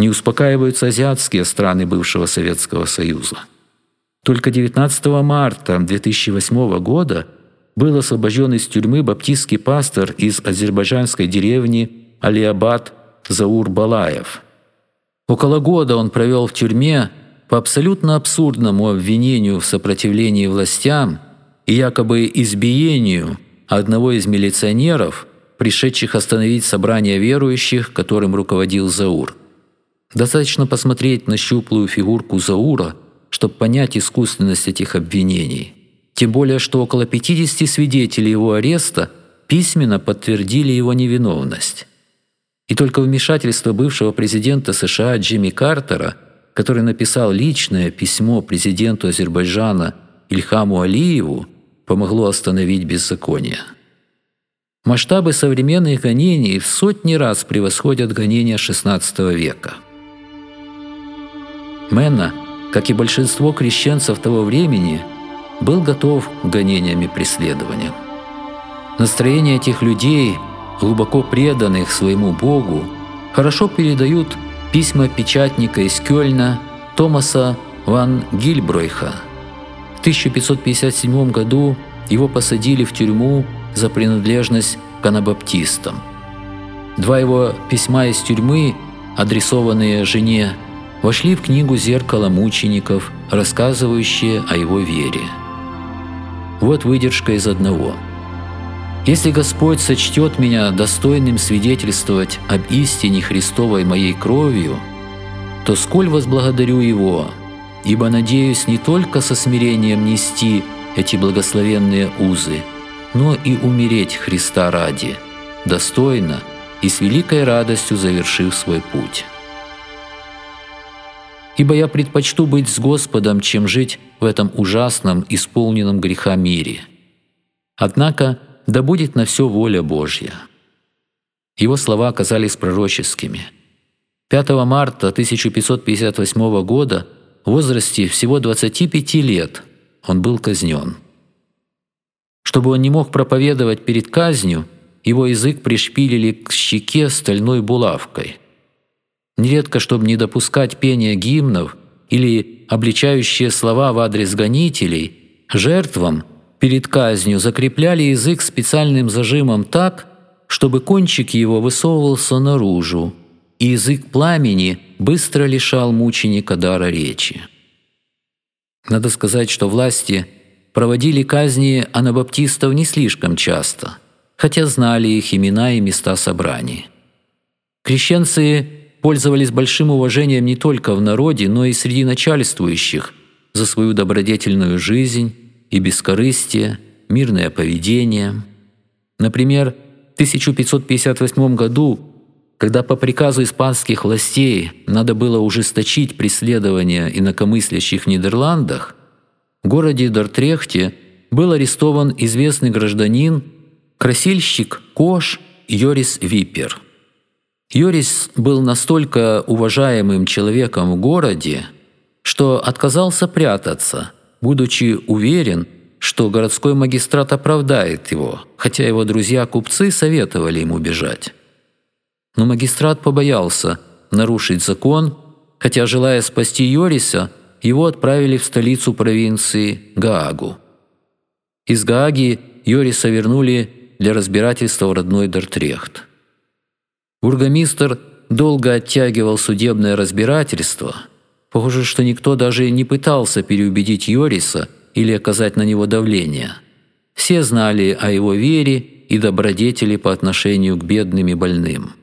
Не успокаиваются азиатские страны бывшего Советского Союза. Только 19 марта 2008 года был освобожден из тюрьмы баптистский пастор из азербайджанской деревни Алиабад Заур Балаев. Около года он провел в тюрьме по абсолютно абсурдному обвинению в сопротивлении властям и якобы избиению одного из милиционеров, пришедших остановить собрание верующих, которым руководил Заур. Достаточно посмотреть на щуплую фигурку Заура, чтобы понять искусственность этих обвинений. Тем более, что около 50 свидетелей его ареста письменно подтвердили его невиновность. И только вмешательство бывшего президента США Джимми Картера, который написал личное письмо президенту Азербайджана Ильхаму Алиеву, помогло остановить беззаконие. Масштабы современных гонений в сотни раз превосходят гонения XVI века. Менна, как и большинство крещенцев того времени, был готов к гонениям и преследованиям. Настроение этих людей, глубоко преданных своему Богу, хорошо передают письма печатника из Кёльна Томаса ван Гильбройха. В 1557 году его посадили в тюрьму за принадлежность к анабаптистам. Два его письма из тюрьмы, адресованные жене, вошли в книгу «Зеркало мучеников», рассказывающие о его вере. Вот выдержка из одного. «Если Господь сочтет меня достойным свидетельствовать об истине Христовой моей кровью, то сколь возблагодарю Его, ибо надеюсь не только со смирением нести эти благословенные узы, но и умереть Христа ради, достойно и с великой радостью завершив свой путь. Ибо я предпочту быть с Господом, чем жить в этом ужасном, исполненном греха мире. Однако да будет на все воля Божья». Его слова оказались пророческими. 5 марта 1558 года в возрасте всего 25 лет он был казнен. Чтобы он не мог проповедовать перед казнью, его язык пришпилили к щеке стальной булавкой. Нередко, чтобы не допускать пения гимнов или обличающие слова в адрес гонителей, жертвам перед казнью закрепляли язык специальным зажимом так, чтобы кончик его высовывался наружу, и язык пламени быстро лишал мученика дара речи. Надо сказать, что власти проводили казни анабаптистов не слишком часто, хотя знали их имена и места собраний. Крещенцы пользовались большим уважением не только в народе, но и среди начальствующих за свою добродетельную жизнь и бескорыстие, мирное поведение. Например, в 1558 году, когда по приказу испанских властей надо было ужесточить преследование инакомыслящих в Нидерландах, в городе Дортрехте был арестован известный гражданин, красильщик Кош Йорис Випер. Йорис был настолько уважаемым человеком в городе, что отказался прятаться, будучи уверен, что городской магистрат оправдает его, хотя его друзья-купцы советовали ему бежать. Но магистрат побоялся нарушить закон, хотя, желая спасти Йориса, его отправили в столицу провинции Гаагу. Из Гааги Йориса вернули для разбирательства в родной Дортрехт. Бургомистр долго оттягивал судебное разбирательство. Похоже, что никто даже не пытался переубедить Йориса или оказать на него давление. Все знали о его вере и добродетели по отношению к бедным и больным.